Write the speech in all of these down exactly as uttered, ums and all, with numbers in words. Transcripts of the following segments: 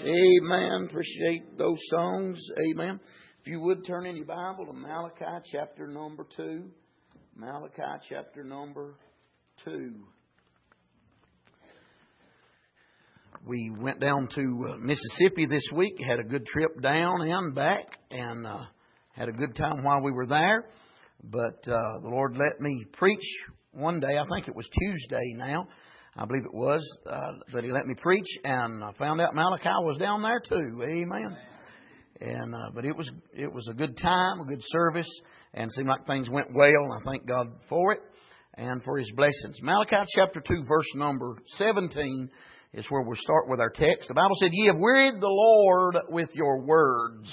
Amen. Appreciate those songs. Amen. If you would turn in your Bible to Malachi chapter number two. Malachi chapter number two. We went down to Mississippi this week. Had a good trip down and back, and uh, had a good time while we were there. But uh, the Lord let me preach one day. I think it was Tuesday now. I believe it was uh, that He let me preach, and I found out Malachi was down there too. Amen. And uh, but it was it was a good time, a good service, and seemed like things went well. And I thank God for it and for His blessings. Malachi chapter two, verse number seventeen is where we'll start with our text. The Bible said, "Ye have wearied the Lord with your words,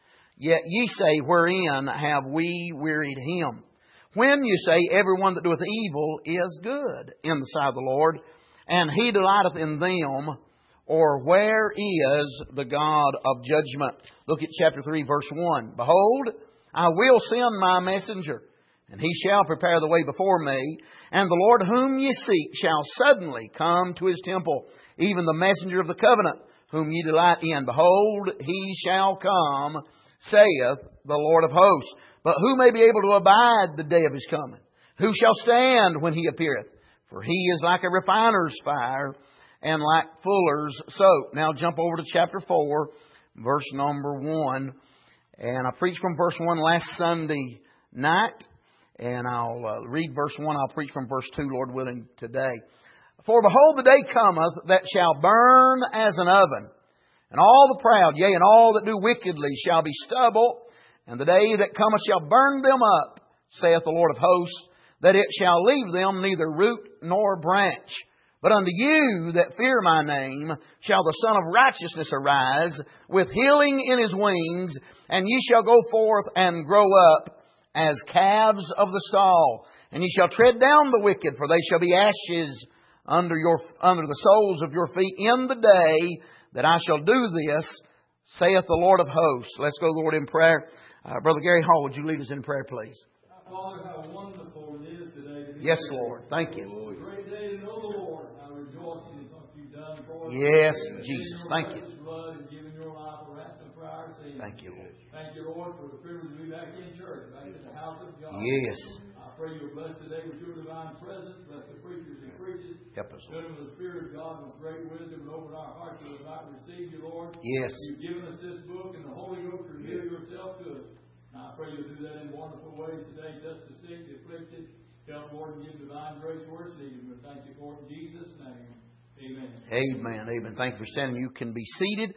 yet ye say, wherein have we wearied Him? When you say, everyone that doeth evil is good in the sight of the Lord, and He delighteth in them, or where is the God of judgment?" Look at chapter three, verse one. "Behold, I will send my messenger, and he shall prepare the way before me. And the Lord whom ye seek shall suddenly come to His temple, even the messenger of the covenant, whom ye delight in. Behold, He shall come, saith the Lord of hosts. But who may be able to abide the day of His coming? Who shall stand when He appeareth? For He is like a refiner's fire, and like fuller's soap." Now jump over to chapter four, verse number one. And I preached from verse one last Sunday night. And I'll uh, read verse one. I'll preach from verse two, Lord willing, today. "For behold, the day cometh that shall burn as an oven, and all the proud, yea, and all that do wickedly shall be stubble. And the day that cometh shall burn them up, saith the Lord of hosts, that it shall leave them neither root nor branch. But unto you that fear my name shall the Son of Righteousness arise, with healing in His wings, and ye shall go forth and grow up as calves of the stall. And ye shall tread down the wicked, for they shall be ashes under your under the soles of your feet in the day that I shall do this, saith the Lord of hosts." Let's go, Lord, in prayer. Uh, Brother Gary Hall, would you lead us in prayer, please? Father, how wonderful it is today to be Yes, here. Lord. Thank you. It's a great day to know the Lord. How rejoicing is what you've done for us. Yes, Jesus. Thank you. Blood and giving your life a ransom for our sins. Thank you, Lord. Thank you, Lord, for the privilege to be back in church, back in the house of God. Yes. I pray you'll bless today with your divine presence. Bless the preachers and preachers. Help us, Fill Lord. them with the Spirit of God with great wisdom, and open our hearts to the right to receive you, Lord. Yes. You've given us this book and the Holy Ghost to reveal yourself to us. And I pray you'll do that in wonderful ways today, just the sick, the afflicted. Help, Lord, and give divine grace where it's needed. We thank you for it in Jesus' name. Amen. Amen. Amen. Thank you for standing. You can be seated.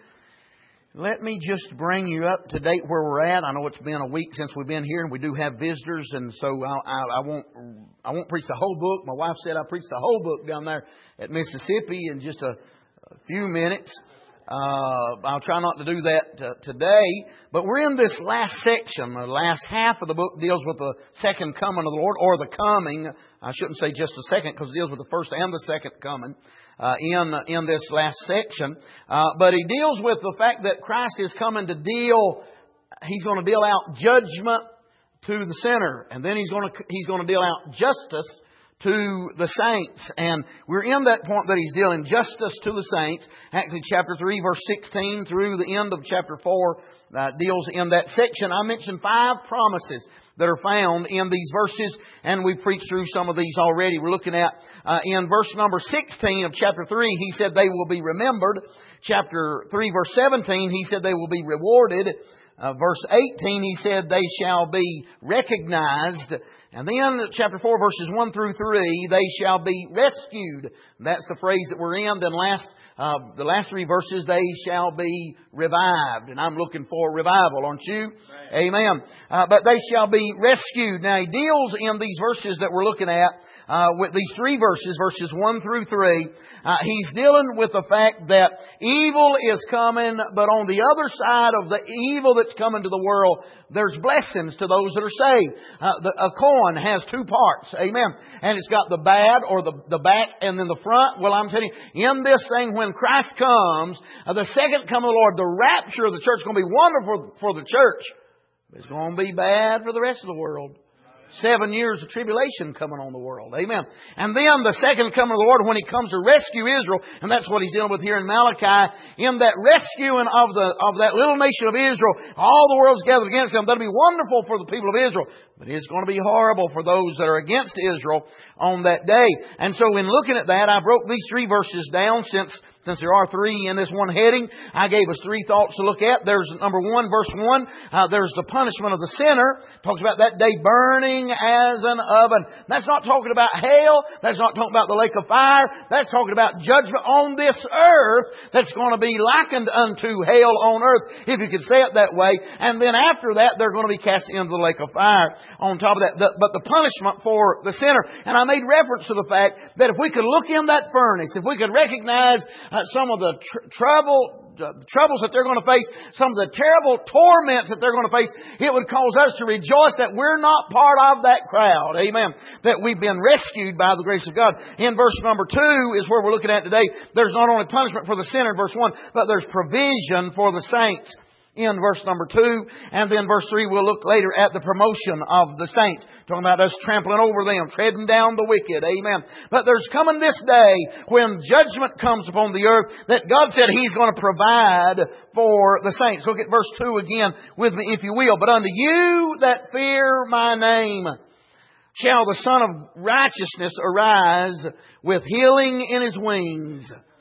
Let me just bring you up to date where we're at. I know it's been a week since we've been here, and we do have visitors, and so I, I, I won't I won't preach the whole book. My wife said I preached the whole book down there at Mississippi in just a, a few minutes. Uh, I'll try not to do that uh, today, but we're in this last section. The last half of the book deals with the second coming of the Lord, or the coming. I shouldn't say just the second, because it deals with the first and the second coming uh, in in this last section. Uh, but he deals with the fact that Christ is coming to deal. He's going to deal out judgment to the sinner, and then he's going to he's going to deal out justice to the saints. And we're in that point that He's dealing justice to the saints. Actually, chapter three, verse sixteen through the end of chapter four uh, deals in that section. I mentioned five promises that are found in these verses, and we've preached through some of these already. We're looking at uh, in verse number sixteen of chapter three, He said they will be remembered. Chapter three, verse seventeen, He said they will be rewarded. Uh, verse eighteen, He said they shall be recognized. And then chapter four, verses one through three, they shall be rescued. That's the phrase that we're in. Then last, uh, the last three verses, they shall be revived. And I'm looking for revival, aren't you? Right. Amen. Uh, but they shall be rescued. Now he deals in these verses that we're looking at, uh, with these three verses, verses one through three. Uh, he's dealing with the fact that evil is coming, but on the other side of the evil that's coming to the world, there's blessings to those that are saved. Uh, the, a coin has two parts. Amen. And it's got the bad, or the, the back, and then the front. Well, I'm telling you, in this thing, when Christ comes, uh, the second coming of the Lord, the rapture of the church is going to be wonderful for the church. It's going to be bad for the rest of the world. seven years of tribulation coming on the world. Amen. And then the second coming of the Lord when He comes to rescue Israel, and that's what He's dealing with here in Malachi, in that rescuing of the of that little nation of Israel, all the world's gathered against them. That'll be wonderful for the people of Israel, but it's going to be horrible for those that are against Israel on that day. And so in looking at that, I broke these three verses down since Since there are three in this one heading. I gave us three thoughts to look at. There's number one, verse one. Uh, there's the punishment of the sinner. Talks about that day burning as an oven. That's not talking about hell. That's not talking about the lake of fire. That's talking about judgment on this earth that's going to be likened unto hell on earth, if you could say it that way. And then after that, they're going to be cast into the lake of fire on top of that. The, but the punishment for the sinner. And I made reference to the fact that if we could look in that furnace, if we could recognize Uh, some of the tr- trouble, uh, troubles that they're going to face, some of the terrible torments that they're going to face, it would cause us to rejoice that we're not part of that crowd. Amen. That we've been rescued by the grace of God. In verse number two is where we're looking at today. There's not only punishment for the sinner in verse one, but there's provision for the saints in verse number two. And then verse three, we'll look later at the promotion of the saints. Talking about us trampling over them, treading down the wicked. Amen. But there's coming this day when judgment comes upon the earth that God said He's going to provide for the saints. Look at verse two again with me, if you will. But unto you that fear my name shall the Son of Righteousness arise with healing in His wings,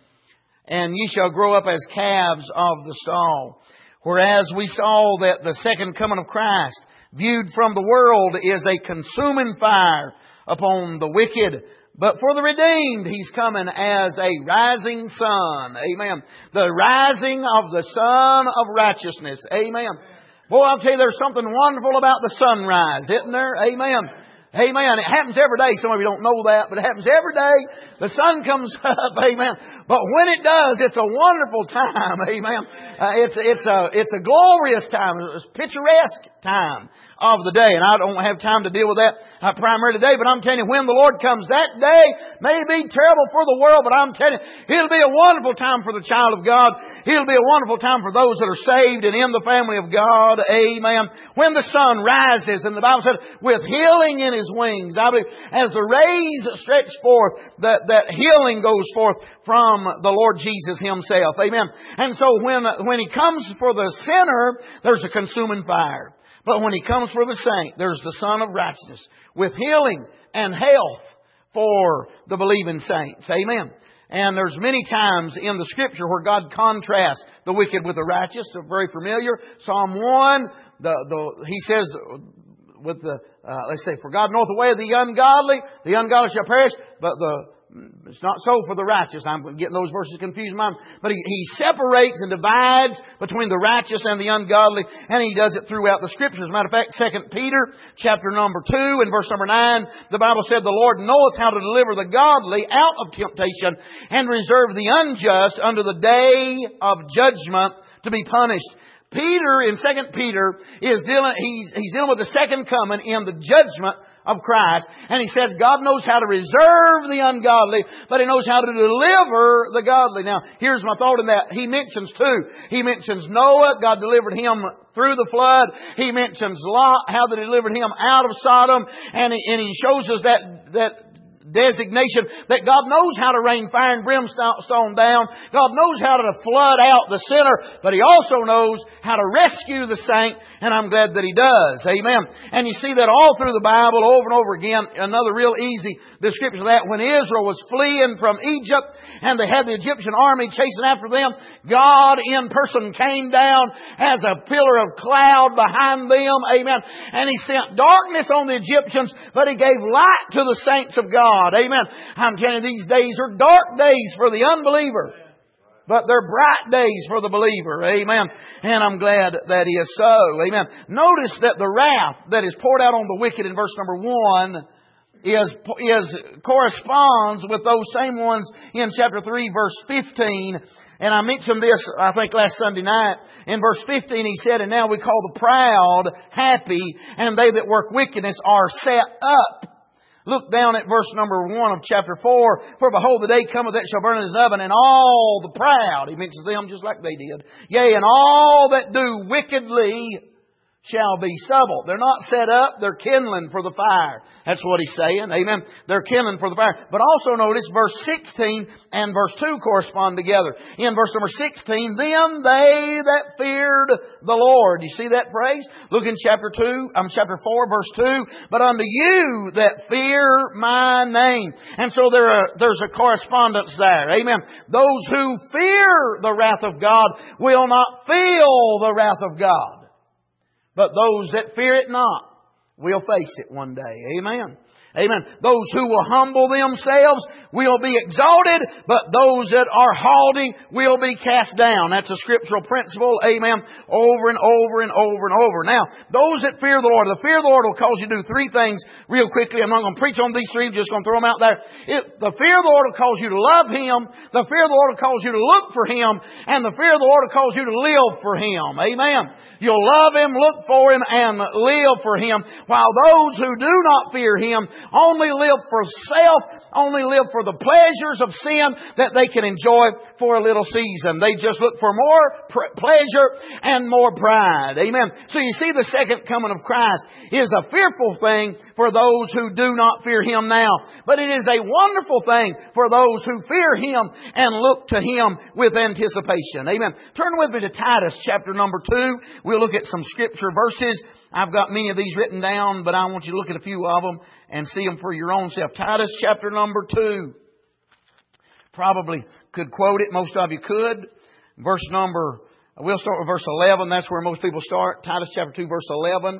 and ye shall grow up as calves of the stall. Whereas we saw that the second coming of Christ, viewed from the world, is a consuming fire upon the wicked. But for the redeemed, He's coming as a rising sun. Amen. The rising of the Son of Righteousness. Amen. Boy, I'll tell you, there's something wonderful about the sunrise, isn't there? Amen. Amen. It happens every day. Some of you don't know that, but it happens every day. The sun comes up. Amen. But when it does, it's a wonderful time. Amen. Uh, it's, it's a, it's a glorious time. It's a picturesque time of the day. And I don't have time to deal with that uh, primarily today, but I'm telling you, when the Lord comes, that day may be terrible for the world, but I'm telling you, it'll be a wonderful time for the child of God. It'll be a wonderful time for those that are saved and in the family of God. Amen. When the sun rises, and the Bible said, with healing in His wings, I believe, as the rays stretch forth, that, that healing goes forth from the Lord Jesus Himself. Amen. And so when, when He comes for the sinner, there's a consuming fire. But when He comes for the saint, there's the Son of Righteousness with healing and health for the believing saints. Amen. And there's many times in the Scripture where God contrasts the wicked with the righteous. They're very familiar. Psalm one, the, the, He says with the, uh, let's say, for God knoweth the way of the ungodly, the ungodly shall perish, but the It's not so for the righteous. I'm getting those verses confused in my mind. But he, he separates and divides between the righteous and the ungodly. And He does it throughout the Scriptures. As a matter of fact, Second Peter chapter number two and verse number nine, the Bible said, the Lord knoweth how to deliver the godly out of temptation and reserve the unjust unto the day of judgment to be punished. Peter, in Second Peter, is dealing, he's, he's dealing with the second coming in the judgment of Christ. And he says God knows how to reserve the ungodly, but He knows how to deliver the godly. Now, here's my thought in that. He mentions two. He mentions Noah, God delivered him through the flood. He mentions Lot, how they delivered him out of Sodom. And he, and he shows us that, that designation that God knows how to rain fire and brimstone down. God knows how to flood out the sinner, but He also knows how to rescue the saint, and I'm glad that He does. Amen. And you see that all through the Bible over and over again. Another real easy description of that. When Israel was fleeing from Egypt and they had the Egyptian army chasing after them, God in person came down as a pillar of cloud behind them. Amen. And He sent darkness on the Egyptians, but He gave light to the saints of God. Amen. I'm telling you, these days are dark days for the unbeliever, but they're bright days for the believer. Amen. And I'm glad that is so. Amen. Notice that the wrath that is poured out on the wicked in verse number one is, is corresponds with those same ones in chapter three, verse fifteen. And I mentioned this, I think, last Sunday night. In verse fifteen, He said, and now we call the proud happy, and they that work wickedness are set up. Look down at verse number one of chapter four. For behold, the day cometh that shall burn as an oven, and all the proud, He mentions them just like they did. Yea, and all that do wickedly shall be stubble. They're not set up, they're kindling for the fire. That's what he's saying. Amen. They're kindling for the fire. But also notice verse sixteen and verse two correspond together. In verse number sixteen, then they that feared the Lord. You see that phrase? Look in chapter two, um, chapter four, verse two. But unto you that fear my name. And so there are, there's a correspondence there. Amen. Those who fear the wrath of God will not feel the wrath of God. But those that fear it not will face it one day. Amen. Amen. Those who will humble themselves will be exalted, but those that are haughty will be cast down. That's a scriptural principle. Amen. Over and over and over and over. Now, those that fear the Lord, the fear of the Lord will cause you to do three things real quickly. I'm not going to preach on these three. I'm just going to throw them out there. It, the fear of the Lord will cause you to love Him. The fear of the Lord will cause you to look for Him. And the fear of the Lord will cause you to live for Him. Amen. You'll love Him, look for Him, and live for Him. While those who do not fear Him only live for self, only live for the pleasures of sin that they can enjoy for a little season. They just look for more pr- pleasure and more pride. Amen. So you see, the second coming of Christ is a fearful thing for those who do not fear Him now. But it is a wonderful thing for those who fear Him and look to Him with anticipation. Amen. Turn with me to Titus chapter number two. We'll look at some scripture verses. I've got many of these written down, but I want you to look at a few of them and see them for your own self. Titus chapter number two. Probably could quote it. Most of you could. Verse number, we'll start with verse eleven. That's where most people start. Titus chapter two, verse eleven.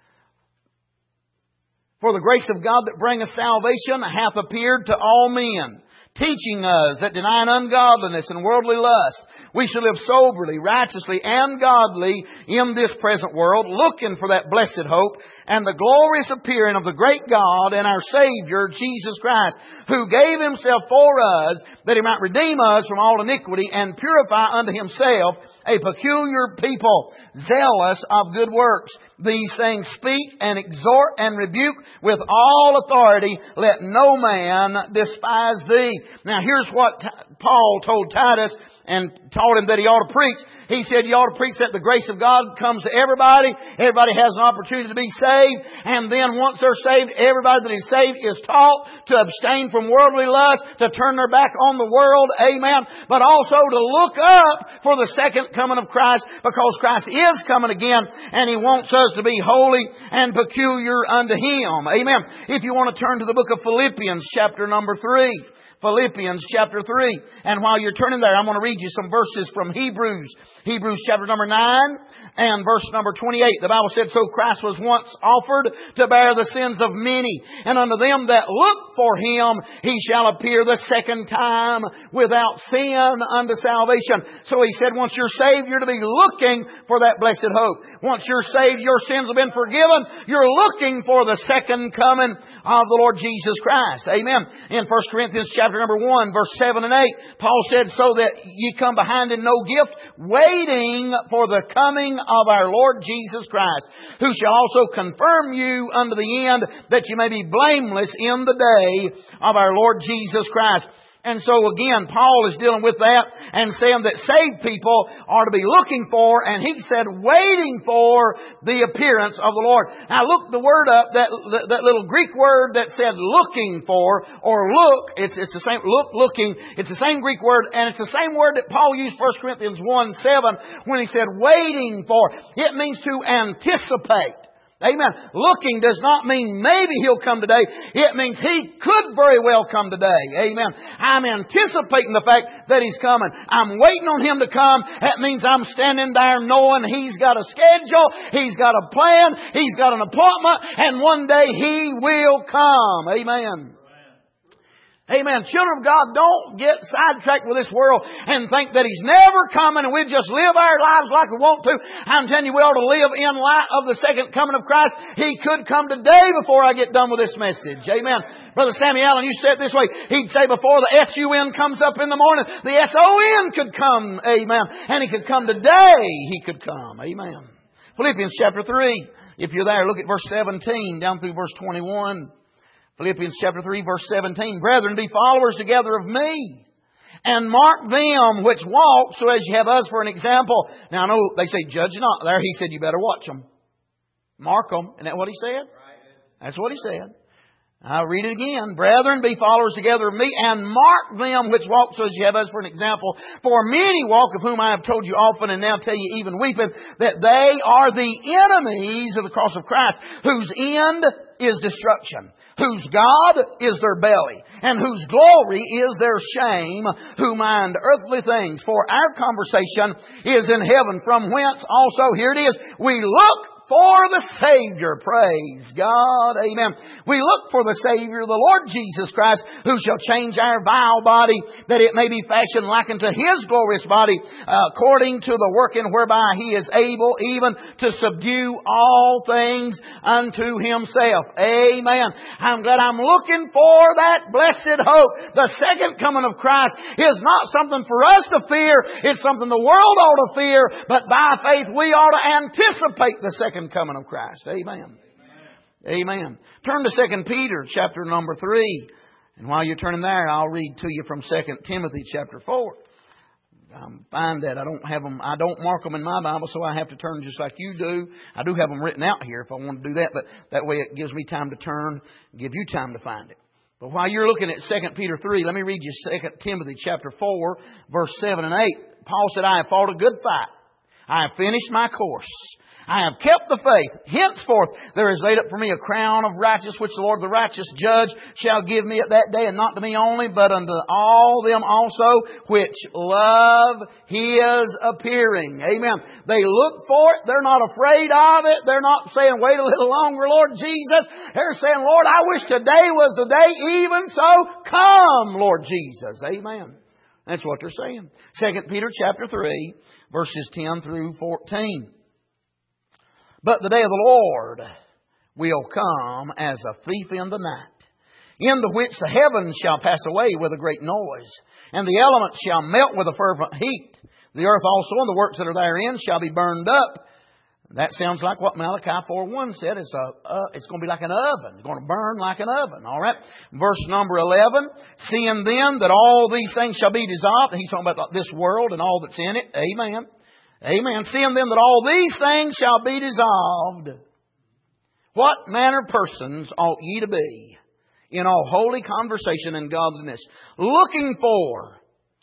For the grace of God that bringeth salvation hath appeared to all men, teaching us that denying ungodliness and worldly lust, we should live soberly, righteously, and godly in this present world, looking for that blessed hope and the glorious appearing of the great God and our Savior, Jesus Christ, who gave Himself for us, that He might redeem us from all iniquity and purify unto Himself a peculiar people, zealous of good works. These things speak and exhort and rebuke with all authority. Let no man despise thee. Now here's what Paul told Titus and taught him that he ought to preach. He said you ought to preach that the grace of God comes to everybody. Everybody has an opportunity to be saved. And then once they're saved, everybody that is saved is taught to abstain from worldly lust, to turn their back on the world. Amen. But also to look up for the second coming of Christ, because Christ is coming again and He wants us to be holy and peculiar unto Him. Amen. If you want to turn to the book of Philippians chapter number three. Philippians chapter three. And while you're turning there, I'm going to read you some verses from Hebrews. Hebrews chapter number nine and verse number twenty-eight. The Bible said, so Christ was once offered to bear the sins of many. And unto them that look for Him, He shall appear the second time without sin unto salvation. So He said, once you're saved, you're to be looking for that blessed hope. Once you're saved, your sins have been forgiven. You're looking for the second coming of the Lord Jesus Christ. Amen. In First Corinthians chapter number one, verse seven and eight, Paul said, so that ye come behind in no gift, waiting for the coming of our Lord Jesus Christ, who shall also confirm you unto the end, that you may be blameless in the day of our Lord Jesus Christ. And so again, Paul is dealing with that and saying that saved people are to be looking for, and he said waiting for the appearance of the Lord. Now look the word up, that that little Greek word that said looking for, or look, it's it's the same, look, looking, it's the same Greek word, and it's the same word that Paul used First Corinthians one seven when he said waiting for. It means to anticipate. Amen. Looking does not mean maybe He'll come today. It means He could very well come today. Amen. I'm anticipating the fact that He's coming. I'm waiting on Him to come. That means I'm standing there knowing He's got a schedule. He's got a plan. He's got an appointment. And one day He will come. Amen. Amen. Children of God, don't get sidetracked with this world and think that He's never coming and we just live our lives like we want to. I'm telling you, we ought to live in light of the second coming of Christ. He could come today before I get done with this message. Amen. Brother Sammy Allen used to say it this way. He'd say before the S U N comes up in the morning, the S O N could come. Amen. And He could come today. He could come. Amen. Philippians chapter three. If you're there, look at verse seventeen down through verse twenty-one. Philippians chapter three, verse seventeen. Brethren, be followers together of me, and mark them which walk, so as you have us for an example. Now I know they say, judge not. There He said, you better watch them. Mark them. Isn't that what He said? That's what He said. I'll read it again. Brethren, be followers together of me, and mark them which walk so as you have us for an example. For many walk, of whom I have told you often, and now tell you even weeping, that they are the enemies of the cross of Christ, whose end is destruction, whose God is their belly, and whose glory is their shame, who mind earthly things. For our conversation is in heaven, from whence also, here it is, we look for the Savior. Praise God. Amen. We look for the Savior, the Lord Jesus Christ, who shall change our vile body, that it may be fashioned like unto His glorious body, uh, according to the working whereby He is able even to subdue all things unto Himself. Amen. I'm glad I'm looking for that blessed hope. The second coming of Christ is not something for us to fear. It's something the world ought to fear. But by faith we ought to anticipate the second coming of Christ. Amen. Amen. Amen. Turn to Second Peter chapter number three. And while you're turning there, I'll read to you from Second Timothy chapter four. Um, find that I don't have them, I don't mark them in my Bible, so I have to turn just like you do. I do have them written out here if I want to do that, but that way it gives me time to turn, give you time to find it. But while you're looking at Second Peter three, let me read you Second Timothy chapter four, verse seven and eight. Paul said, I have fought a good fight. I have finished my course. I have kept the faith. Henceforth there is laid up for me a crown of righteousness, which the Lord the righteous judge shall give me at that day, and not to me only, but unto all them also which love His appearing. Amen. They look for it. They're not afraid of it. They're not saying, wait a little longer, Lord Jesus. They're saying, Lord, I wish today was the day. Even so, come, Lord Jesus. Amen. That's what they're saying. Second Peter chapter three, verses ten through fourteen. But the day of the Lord will come as a thief in the night, in the which the heavens shall pass away with a great noise, and the elements shall melt with a fervent heat. The earth also and the works that are therein shall be burned up. That sounds like what Malachi four one said. It's, a, uh, it's going to be like an oven. It's going to burn like an oven. All right. Verse number eleven. Seeing then that all these things shall be dissolved. And he's talking about this world and all that's in it. Amen. Amen. Seeing then that all these things shall be dissolved, what manner of persons ought ye to be in all holy conversation and godliness, looking for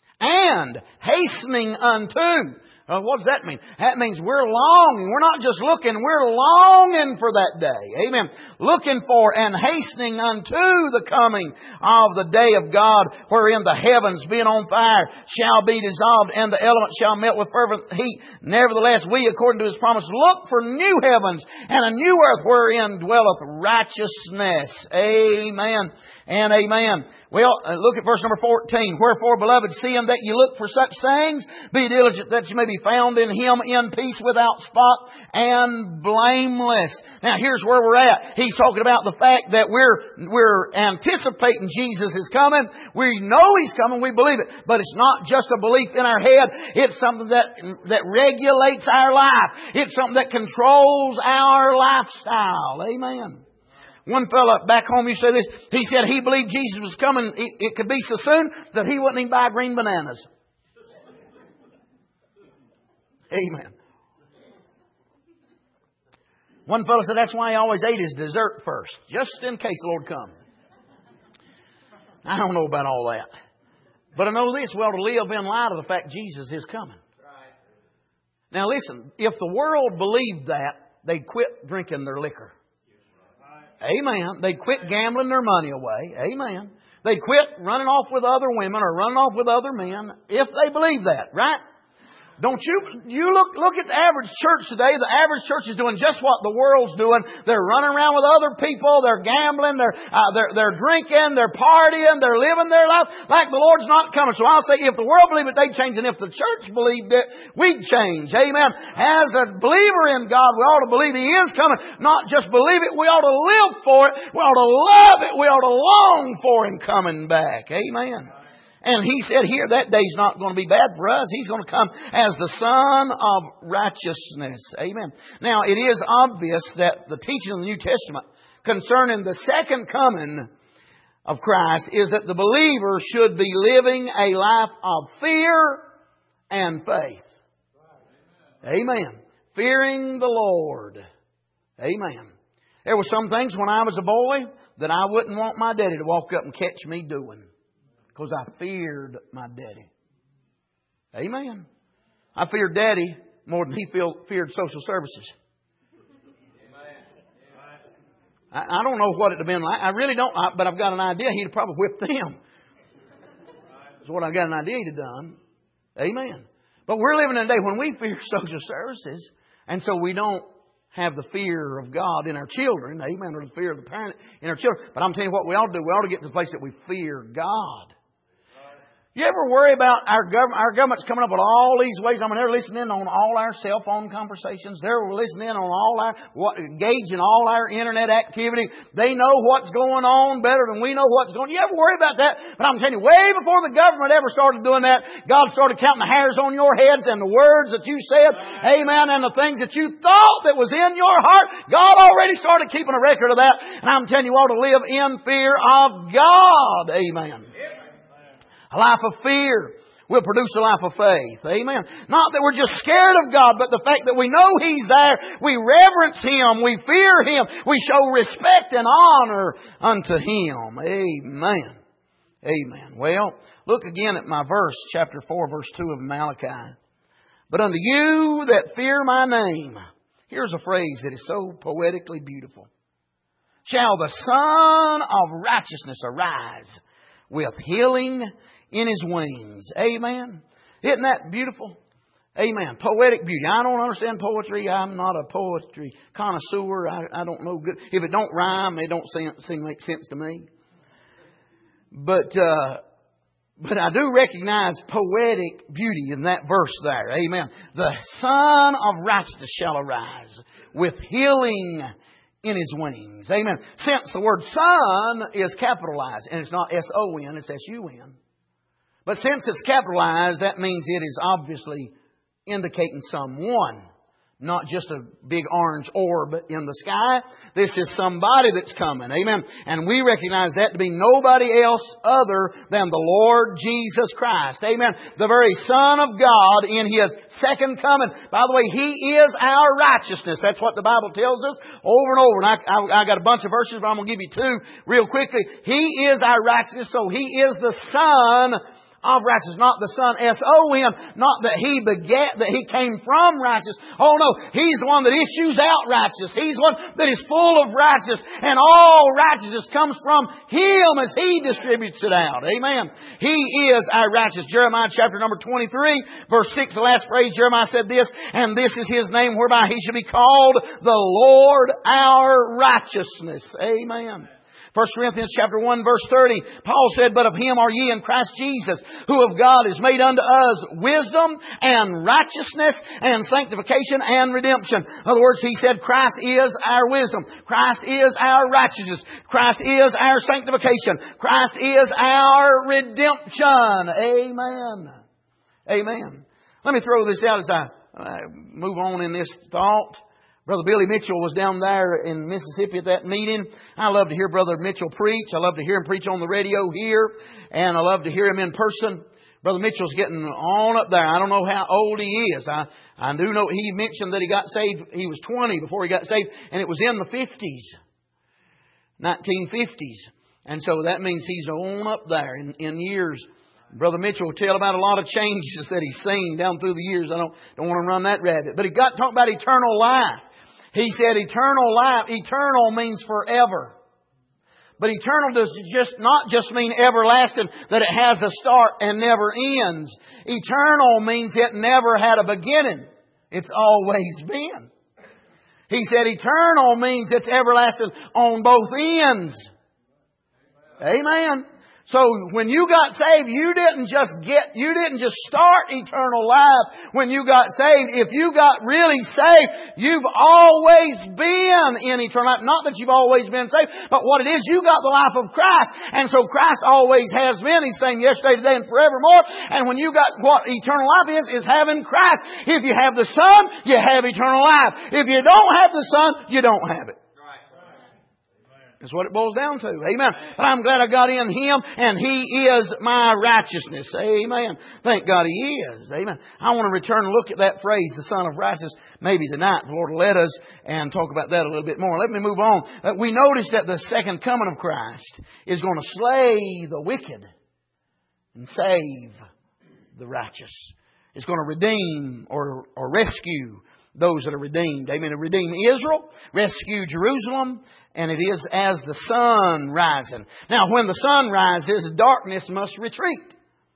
and hastening unto. Uh, what does that mean? That means we're longing. We're not just looking. We're longing for that day. Amen. Looking for and hastening unto the coming of the day of God, wherein the heavens, being on fire, shall be dissolved, and the elements shall melt with fervent heat. Nevertheless, we, according to His promise, look for new heavens and a new earth, wherein dwelleth righteousness. Amen and amen. Well, uh, look at verse number fourteen. Wherefore, beloved, seeing that you look for such things, be diligent that you may be found in Him in peace, without spot and blameless. Now, here's where we're at. He's talking about the fact that we're we're anticipating Jesus is coming. We know He's coming. We believe it. But it's not just a belief in our head. It's something that that regulates our life. It's something that controls our lifestyle. Amen. One fella back home used to say this. He said he believed Jesus was coming. It, it could be so soon that he wouldn't even buy green bananas. Amen. One fellow said that's why he always ate his dessert first, just in case the Lord come. I don't know about all that. But I know this, we ought to live in light of the fact Jesus is coming. Now listen, if the world believed that, they'd quit drinking their liquor. Amen. They'd quit gambling their money away. Amen. They'd quit running off with other women or running off with other men if they believe that, right? Don't you, you look, look at the average church today. The average church is doing just what the world's doing. They're running around with other people. They're gambling. They're, uh, they're, they're drinking. They're partying. They're living their life like the Lord's not coming. So I'll say if the world believed it, they'd change. And if the church believed it, we'd change. Amen. As a believer in God, we ought to believe He is coming. Not just believe it. We ought to live for it. We ought to love it. We ought to long for Him coming back. Amen. And He said here, that day's not going to be bad for us. He's going to come as the Son of righteousness. Amen. Now, it is obvious that the teaching of the New Testament concerning the second coming of Christ is that the believer should be living a life of fear and faith. Amen. Fearing the Lord. Amen. There were some things when I was a boy that I wouldn't want my daddy to walk up and catch me doing, because I feared my daddy. Amen. I feared daddy more than he feared social services. I, I don't know what it would have been like. I really don't, but I've got an idea. He'd have probably whipped them. That's what I've got an idea he'd have done. Amen. But we're living in a day when we fear social services, and so we don't have the fear of God in our children. Amen. Or the fear of the parent in our children. But I'm telling you what we ought to do. We ought to get to the place that we fear God. You ever worry about our government? Our government's coming up with all these ways. I mean, they're listening on all our cell phone conversations. They're listening on all our, what, gauging all our internet activity. They know what's going on better than we know what's going on. You ever worry about that? But I'm telling you, way before the government ever started doing that, God started counting the hairs on your heads and the words that you said. Amen. And the things that you thought that was in your heart. God already started keeping a record of that. And I'm telling you, you ought to live in fear of God. Amen. A life of fear will produce a life of faith. Amen. Not that we're just scared of God, but the fact that we know He's there. We reverence Him. We fear Him. We show respect and honor unto Him. Amen. Amen. Well, look again at my verse, chapter four, verse two of Malachi. But unto you that fear my name, here's a phrase that is so poetically beautiful. Shall the Son of Righteousness arise with healing in His wings. Amen. Isn't that beautiful? Amen. Poetic beauty. I don't understand poetry. I'm not a poetry connoisseur. I, I don't know good. If it don't rhyme, it don't seem, seem make sense to me. But uh, but I do recognize poetic beauty in that verse there. Amen. The Son of Righteousness shall arise with healing in His wings. Amen. Since the word Son is capitalized, and it's not S O N, it's S U N. But since it's capitalized, that means it is obviously indicating someone. Not just a big orange orb in the sky. This is somebody that's coming. Amen. And we recognize that to be nobody else other than the Lord Jesus Christ. Amen. The very Son of God in His second coming. By the way, He is our righteousness. That's what the Bible tells us over and over. And I, I, I got a bunch of verses, but I'm going to give you two real quickly. He is our righteousness, so He is the Son of righteousness, not the Son, S O N, not that He begat, that He came from righteousness. Oh no, He's the one that issues out righteousness. He's the one that is full of righteousness, and all righteousness comes from Him as He distributes it out. Amen. He is our righteousness. Jeremiah chapter number twenty-three, verse six, the last phrase, Jeremiah said this, and this is His name whereby He shall be called the Lord our righteousness. Amen. First Corinthians chapter one verse thirty, Paul said, but of Him are ye in Christ Jesus, who of God is made unto us wisdom and righteousness and sanctification and redemption. In other words, he said Christ is our wisdom. Christ is our righteousness. Christ is our sanctification. Christ is our redemption. Amen. Amen. Let me throw this out as I uh, move on in this thought. Brother Billy Mitchell was down there in Mississippi at that meeting. I love to hear Brother Mitchell preach. I love to hear him preach on the radio here. And I love to hear him in person. Brother Mitchell's getting on up there. I don't know how old he is. I, I do know he mentioned that he got saved. He was twenty before he got saved. And it was in the fifties. nineteen fifties. And so that means he's on up there in, in years. Brother Mitchell will tell about a lot of changes that he's seen down through the years. I don't, don't want to run that rabbit. But he got talking about eternal life. He said eternal life, eternal means forever. But eternal does just not just mean everlasting, that it has a start and never ends. Eternal means it never had a beginning. It's always been. He said eternal means it's everlasting on both ends. Amen. So when you got saved, you didn't just get, you didn't just start eternal life when you got saved. If you got really saved, you've always been in eternal life. Not that you've always been saved, but what it is, you got the life of Christ. And so Christ always has been. He's saying yesterday, today, and forevermore. And when you got what eternal life is, is having Christ. If you have the Son, you have eternal life. If you don't have the Son, you don't have it. That's what it boils down to. Amen. But I'm glad I got in Him, and He is my righteousness. Amen. Thank God He is. Amen. I want to return and look at that phrase, the Son of Righteousness, maybe tonight. The Lord will let us, and talk about that a little bit more. Let me move on. Uh, we notice that the second coming of Christ is going to slay the wicked and save the righteous. It's going to redeem or, or rescue those that are redeemed. Amen. To redeem Israel, rescue Jerusalem, and it is as the sun rising. Now, when the sun rises, darkness must retreat.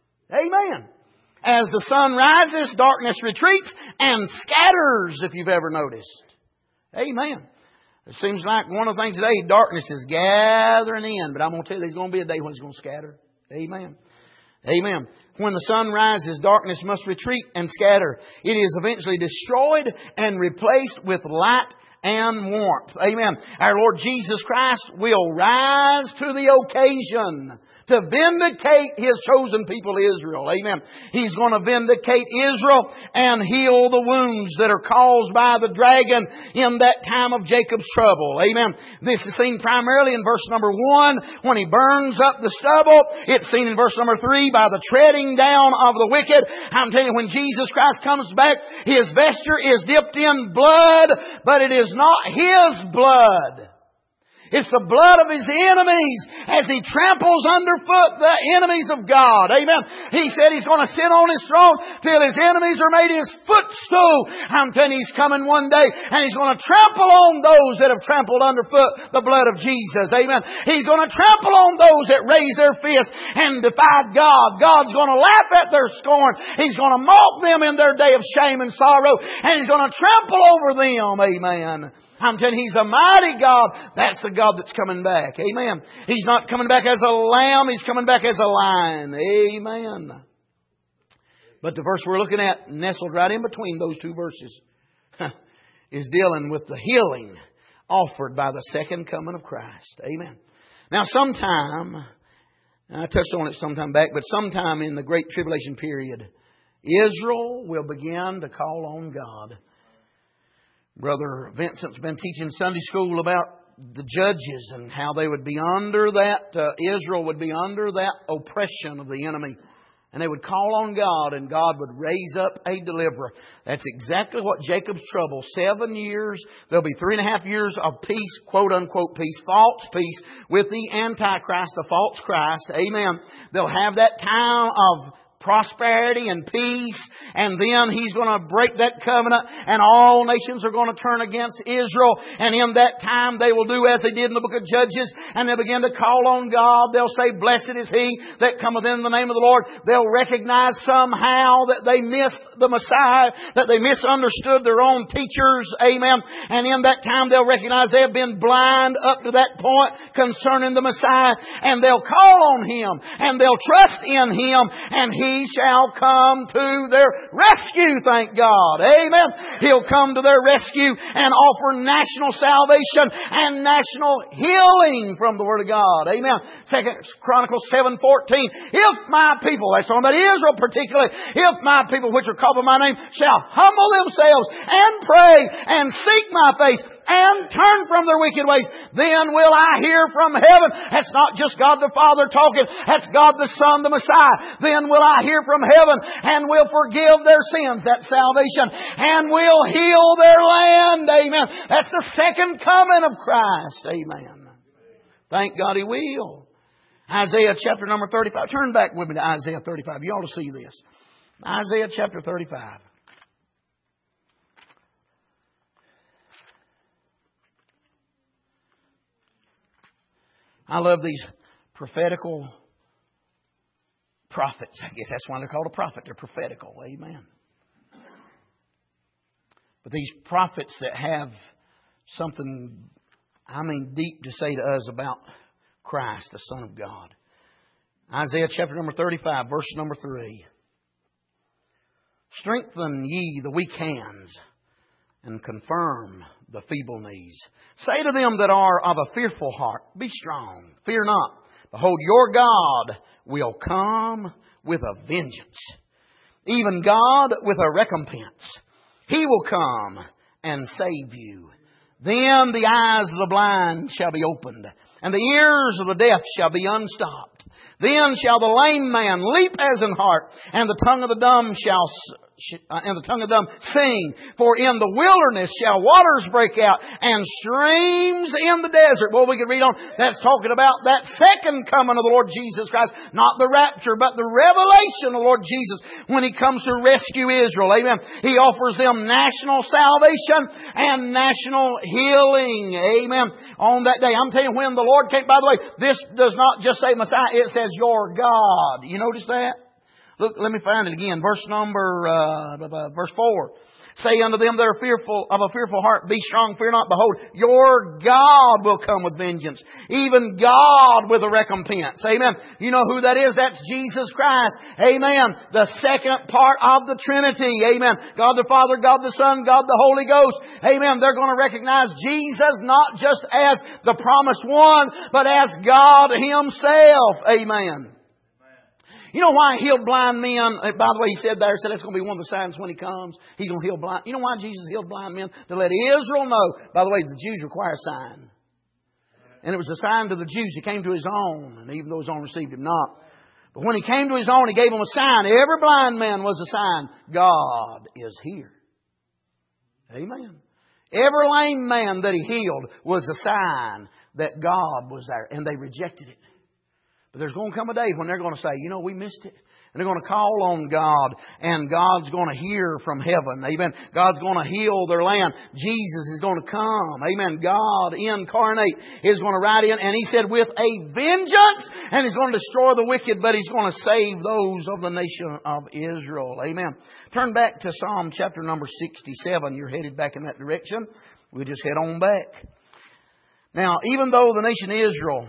Amen. As the sun rises, darkness retreats and scatters, if you've ever noticed. Amen. It seems like one of the things today, darkness is gathering in. But I'm going to tell you, there's going to be a day when it's going to scatter. Amen. Amen. When the sun rises, darkness must retreat and scatter. It is eventually destroyed and replaced with light and warmth. Amen. Our Lord Jesus Christ will rise to the occasion to vindicate His chosen people Israel. Amen. He's going to vindicate Israel and heal the wounds that are caused by the dragon in that time of Jacob's trouble. Amen. This is seen primarily in verse number one when He burns up the stubble. It's seen in verse number three by the treading down of the wicked. I'm telling you, when Jesus Christ comes back, His vesture is dipped in blood, but it is not His blood. It's the blood of His enemies as He tramples underfoot the enemies of God. Amen. He said He's going to sit on His throne till His enemies are made His footstool. I'm telling you, He's coming one day and He's going to trample on those that have trampled underfoot the blood of Jesus. Amen. He's going to trample on those that raise their fists and defy God. God's going to laugh at their scorn. He's going to mock them in their day of shame and sorrow. And He's going to trample over them. Amen. I'm telling you, He's a mighty God. That's the God that's coming back. Amen. He's not coming back as a lamb. He's coming back as a lion. Amen. But the verse we're looking at, nestled right in between those two verses, is dealing with the healing offered by the second coming of Christ. Amen. Now sometime, and I touched on it sometime back, but sometime in the Great Tribulation period, Israel will begin to call on God. Brother Vincent's been teaching Sunday school about the judges and how they would be under that, uh, Israel would be under that oppression of the enemy. And they would call on God and God would raise up a deliverer. That's exactly what Jacob's trouble. Seven years. There'll be three and a half years of peace, quote unquote peace, false peace with the Antichrist, the false Christ. Amen. They'll have that time of prosperity and peace, and then He's going to break that covenant, and all nations are going to turn against Israel, and in that time they will do as they did in the book of Judges, and they'll begin to call on God. They'll say, "Blessed is He that cometh in the name of the Lord." They'll recognize somehow that they missed the Messiah, that they misunderstood their own teachers. Amen. And in that time they'll recognize they have been blind up to that point concerning the Messiah, and they'll call on Him, and they'll trust in Him, and He He shall come to their rescue, thank God. Amen. He'll come to their rescue and offer national salvation and national healing from the Word of God. Amen. Second Chronicles seven fourteen. If my people, that's talking about Israel particularly, if my people which are called by my name shall humble themselves and pray and seek my face and turn from their wicked ways, then will I hear from heaven. That's not just God the Father talking. That's God the Son, the Messiah. Then will I hear from heaven and will forgive their sins. That's salvation. And will heal their land. Amen. That's the second coming of Christ. Amen. Thank God He will. Isaiah chapter number thirty-five. Turn back with me to Isaiah thirty-five. You ought to see this. Isaiah chapter thirty-five. I love these prophetical prophets. I guess that's why they're called a prophet. They're prophetical. Amen. But these prophets that have something, I mean, deep to say to us about Christ, the Son of God. Isaiah chapter number thirty-five, verse number three. Strengthen ye the weak hands and confirm the feeble knees. Say to them that are of a fearful heart, be strong, fear not. Behold, your God will come with a vengeance, even God with a recompense. He will come and save you. Then the eyes of the blind shall be opened, and the ears of the deaf shall be unstopped. Then shall the lame man leap as an harp, and the tongue of the dumb shall and the tongue of the dumb sing. For in the wilderness shall waters break out, and streams in the desert. Well, we could read on. That's talking about that second coming of the Lord Jesus Christ. Not the rapture, but the revelation of the Lord Jesus when He comes to rescue Israel. Amen. He offers them national salvation and national healing. Amen. On that day. I'm telling you, when the Lord came, by the way, this does not just say Messiah. It says your God. You notice that? Look, let me find it again. Verse number, uh, verse four. Say unto them that are fearful, of a fearful heart, be strong, fear not. Behold, your God will come with vengeance. Even God with a recompense. Amen. You know who that is? That's Jesus Christ. Amen. The second part of the Trinity. Amen. God the Father, God the Son, God the Holy Ghost. Amen. They're going to recognize Jesus not just as the promised one, but as God Himself. Amen. You know why He healed blind men? By the way, He said there, He said that's going to be one of the signs when He comes. He's going to heal blind. You know why Jesus healed blind men? To let Israel know. By the way, the Jews require a sign. And it was a sign to the Jews. He came to His own. And even though His own received Him not. But when He came to His own, He gave them a sign. Every blind man was a sign. God is here. Amen. Every lame man that He healed was a sign that God was there. And they rejected it. But there's going to come a day when they're going to say, you know, we missed it. And they're going to call on God. And God's going to hear from heaven. Amen. God's going to heal their land. Jesus is going to come. Amen. God incarnate is going to ride in. And He said with a vengeance. And He's going to destroy the wicked. But He's going to save those of the nation of Israel. Amen. Turn back to Psalm chapter number sixty-seven. You're headed back in that direction. We'll just head on back. Now, even though the nation of Israel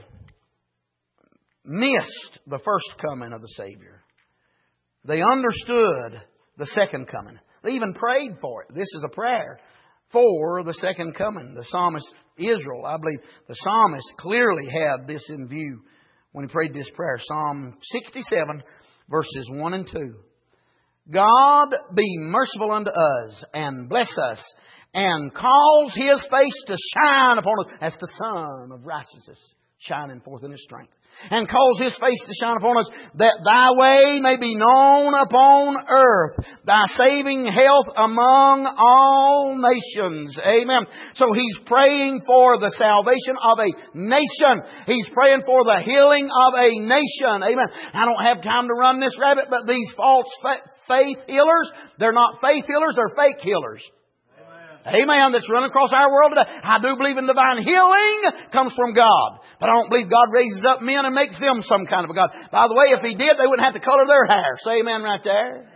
missed the first coming of the Savior, they understood the second coming. They even prayed for it. This is a prayer for the second coming. The psalmist Israel, I believe the psalmist clearly had this in view when he prayed this prayer. Psalm sixty-seven, verses one and two. God be merciful unto us and bless us and cause His face to shine upon us. That's the sun of righteousness shining forth in His strength. And cause His face to shine upon us, that Thy way may be known upon earth, Thy saving health among all nations. Amen. So he's praying for the salvation of a nation. He's praying for the healing of a nation. Amen. I don't have time to run this rabbit, but these false faith healers, they're not faith healers, they're fake healers. Amen. That's running across our world today. I do believe in divine healing comes from God. But I don't believe God raises up men and makes them some kind of a God. By the way, if He did, they wouldn't have to color their hair. Say amen right there.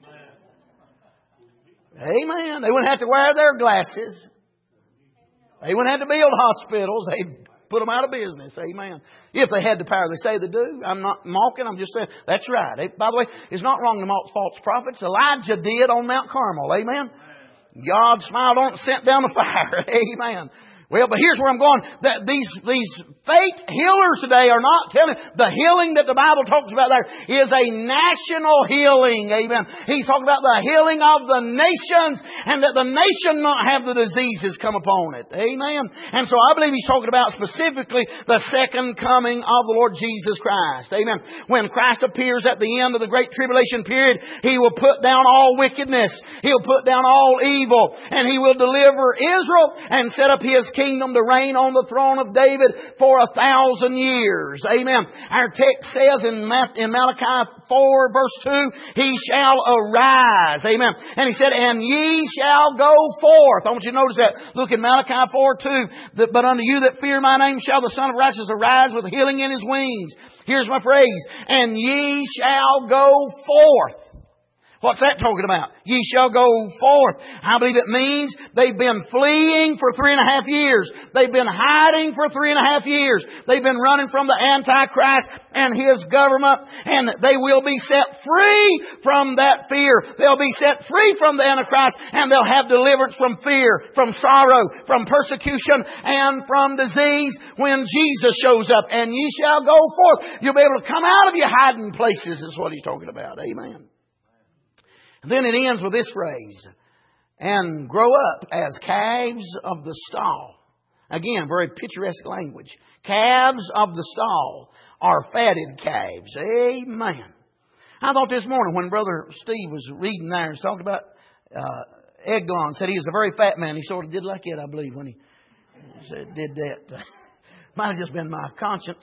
Amen. They wouldn't have to wear their glasses. They wouldn't have to build hospitals. They'd put them out of business. Amen. If they had the power. They say they do. I'm not mocking. I'm just saying that's right. By the way, it's not wrong to mock false prophets. Elijah did on Mount Carmel. Amen. God smiled on it and sent down the fire. Amen. Well, but here's where I'm going. That these, these fake healers today are not telling the healing that the Bible talks about there is a national healing. Amen. He's talking about the healing of the nations and that the nation not have the diseases come upon it. Amen. And so I believe he's talking about specifically the second coming of the Lord Jesus Christ. Amen. When Christ appears at the end of the Great Tribulation period, He will put down all wickedness. He'll put down all evil. And He will deliver Israel and set up His kingdom to reign on the throne of David for a thousand years. Amen. Our text says in Malachi four verse two, He shall arise. Amen. And He said, and ye shall go forth. I want you to notice that. Look in Malachi four two. But unto you that fear my name shall the Son of Righteousness arise with healing in His wings. Here's my phrase. And ye shall go forth. What's that talking about? Ye shall go forth. I believe it means they've been fleeing for three and a half years. They've been hiding for three and a half years. They've been running from the Antichrist and his government, and they will be set free from that fear. They'll be set free from the Antichrist, and they'll have deliverance from fear, from sorrow, from persecution, and from disease when Jesus shows up. And ye shall go forth. You'll be able to come out of your hiding places is what He's talking about. Amen. And then it ends with this phrase. and grow up as calves of the stall. Again, very picturesque language. Calves of the stall are fatted calves. Amen. I thought this morning when Brother Steve was reading there and talked about uh, Eglon, said he was a very fat man. He sort of did like it, I believe, when he said, did that. Might have just been my conscience.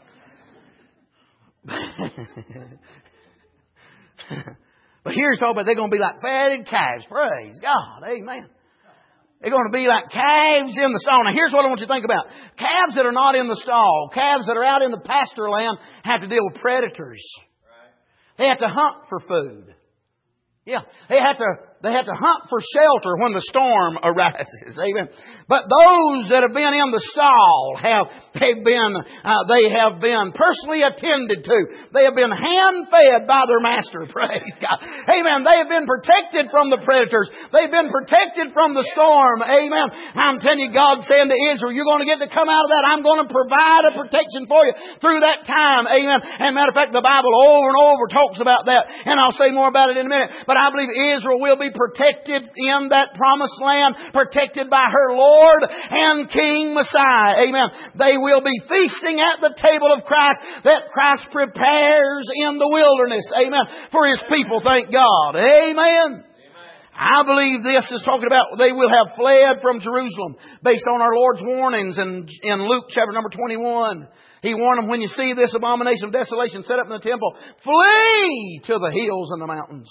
But here he's talking about they're going to be like fatted calves. Praise God. Amen. They're going to be like calves in the stall. Now here's what I want you to think about. Calves that are not in the stall, calves that are out in the pasture land, have to deal with predators. They have to hunt for food. Yeah, they have to they have to hunt for shelter when the storm arises. Amen. But those that have been in the stall have they've been uh, they have been personally attended to. They have been hand fed by their master. Praise God. Amen. They have been protected from the predators. They've been protected from the storm. Amen. I'm telling you, God saying to Israel, you're going to get to come out of that. I'm going to provide a protection for you through that time. Amen. And matter of fact, the Bible over and over talks about that, and I'll say more about it in a minute. But I believe Israel will be protected in that promised land, protected by her Lord and King Messiah. Amen. They will be feasting at the table of Christ that Christ prepares in the wilderness. Amen. For His people, thank God. Amen. I believe this is talking about they will have fled from Jerusalem based on our Lord's warnings in, in Luke chapter number twenty-one. He warned them, when you see this abomination of desolation set up in the temple, flee to the hills and the mountains.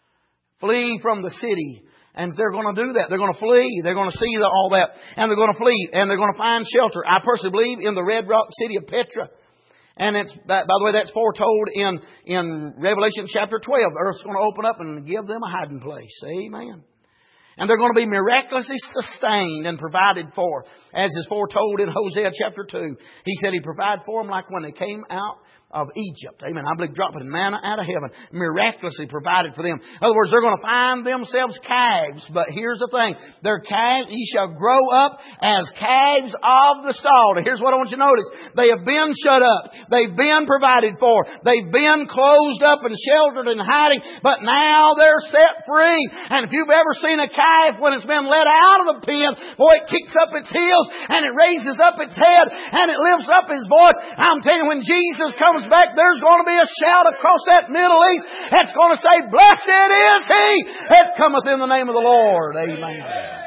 Flee from the city. And they're going to do that. They're going to flee. They're going to see the, all that. And they're going to flee. And they're going to find shelter. I personally believe in the red rock city of Petra. And it's, by the way, that's foretold in, in Revelation chapter twelve. The earth's going to open up and give them a hiding place. Amen. And they're going to be miraculously sustained and provided for, as is foretold in Hosea chapter two. He said He provided for them like when they came out of Egypt. Amen. I believe dropping manna out of heaven, miraculously provided for them. In other words, they're going to find themselves calves. But here's the thing. They're calves. Ye shall grow up as calves of the stall. Now here's what I want you to notice. They have been shut up. They've been provided for. They've been closed up and sheltered and hiding. But now they're set free. And if you've ever seen a calf when it's been let out of the pen, boy, it kicks up its heels and it raises up its head and it lifts up its voice. I'm telling you, when Jesus comes back, there's going to be a shout across that Middle East that's going to say, blessed is He that cometh in the name of the Lord. Amen.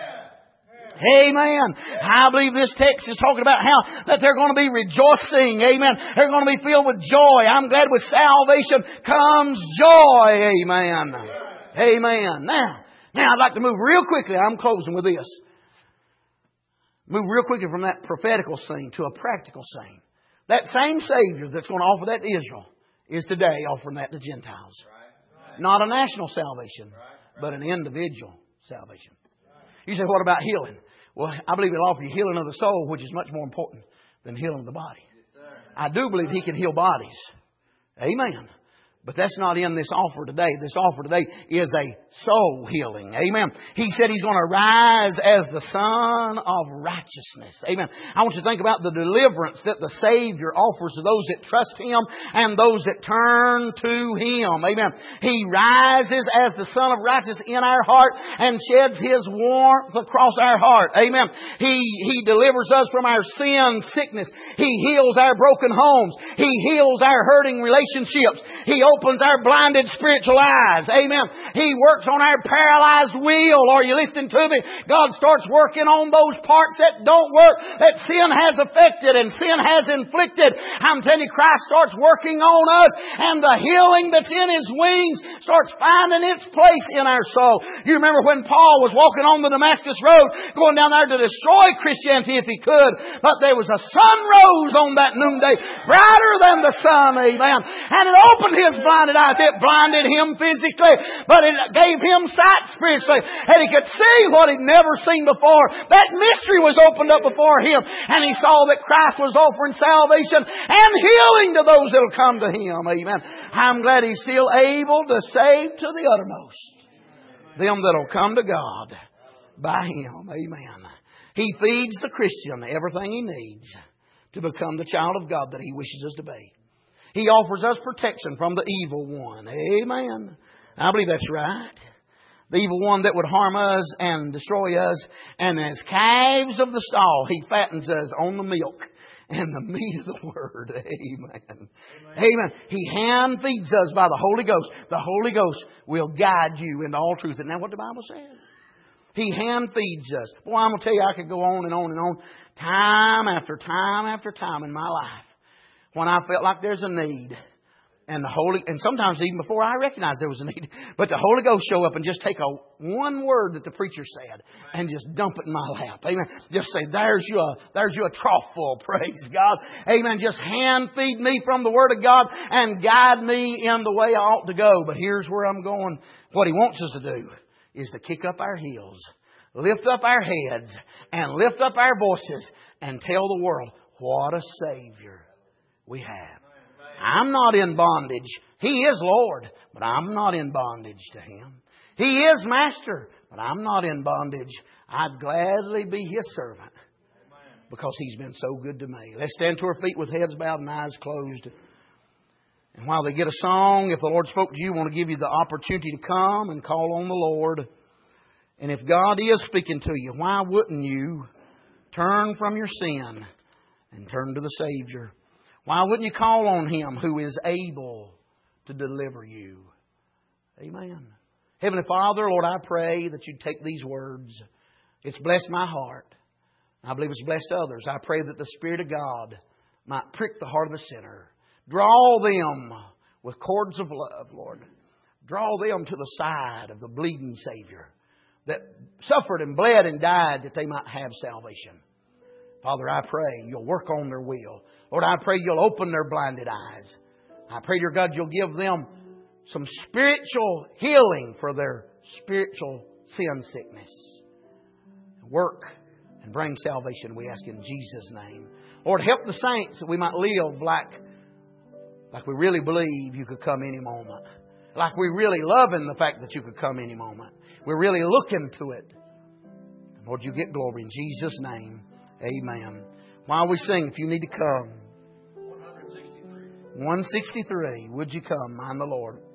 Amen. I believe this text is talking about how that they're going to be rejoicing. Amen. They're going to be filled with joy. I'm glad with salvation comes joy. Amen. Amen. Now, now I'd like to move real quickly. I'm closing with this. Move real quickly from that prophetical scene to a practical scene. That same Savior that's going to offer that to Israel is today offering that to Gentiles. Right, right. Not a national salvation, right, right. but an individual salvation. Right. You say, what about healing? Well, I believe He'll offer you healing of the soul, which is much more important than healing of the body. Yes, I do believe He can heal bodies. Amen. But that's not in this offer today. This offer today is a soul healing. Amen. He said He's going to rise as the Son of Righteousness. Amen. I want you to think about the deliverance that the Savior offers to those that trust Him and those that turn to Him. Amen. He rises as the Son of Righteousness in our heart and sheds His warmth across our heart. Amen. He, He delivers us from our sin, sickness. He heals our broken homes. He heals our hurting relationships. He opens our blinded spiritual eyes. Amen. He works on our paralyzed will. Are you listening to me? God starts working on those parts that don't work, that sin has affected and sin has inflicted. I'm telling you, Christ starts working on us, and the healing that's in His wings starts finding its place in our soul. You remember when Paul was walking on the Damascus Road, going down there to destroy Christianity if he could, but there was a sun rose on that noonday, brighter than the sun. Amen. And it opened his blinded eyes. It blinded him physically, but it gave him sight spiritually. And he could see what he'd never seen before. That mystery was opened up before him. And he saw that Christ was offering salvation and healing to those that will come to Him. Amen. I'm glad He's still able to save to the uttermost them that will come to God by Him. Amen. He feeds the Christian everything he needs to become the child of God that He wishes us to be. He offers us protection from the evil one. Amen. I believe that's right. the evil one that would harm us and destroy us. And as calves of the stall, He fattens us on the milk and the meat of the Word. Amen. Amen. Amen. He hand feeds us by the Holy Ghost. The Holy Ghost will guide you into all truth. Isn't that what the Bible says? He hand feeds us. Boy, I'm going to tell you, I could go on and on and on. Time after time after time in my life, when I felt like there's a need. And the Holy, and sometimes even before I recognized there was a need, but the Holy Ghost show up and just take a one word that the preacher said and just dump it in my lap. Amen. Just say, there's you a, there's you a trough full. Praise God. Amen. Just hand feed me from the Word of God and guide me in the way I ought to go. But here's where I'm going. What He wants us to do is to kick up our heels, lift up our heads, and lift up our voices and tell the world what a Savior we have. I'm not in bondage. He is Lord, but I'm not in bondage to Him. He is Master, but I'm not in bondage. I'd gladly be His servant because He's been so good to me. Let's stand to our feet with heads bowed and eyes closed. And while they get a song, if the Lord spoke to you, I want to give you the opportunity to come and call on the Lord. And if God is speaking to you, why wouldn't you turn from your sin and turn to the Savior? Why wouldn't you call on Him who is able to deliver you? Amen. Heavenly Father, Lord, I pray that you'd take these words. It's blessed my heart. I believe it's blessed others. I pray that the Spirit of God might prick the heart of the sinner. Draw them with cords of love, Lord. Draw them to the side of the bleeding Savior that suffered and bled and died that they might have salvation. Father, I pray you'll work on their will. Lord, I pray you'll open their blinded eyes. I pray, dear God, you'll give them some spiritual healing for their spiritual sin sickness. Work and bring salvation, we ask in Jesus' name. Lord, help the saints that we might live like, like we really believe you could come any moment. Like we really love in the fact that you could come any moment. We're really looking to it. Lord, you get glory in Jesus' name. Amen. While we sing, if you need to come. one sixty-three. Would you come? I'm the Lord.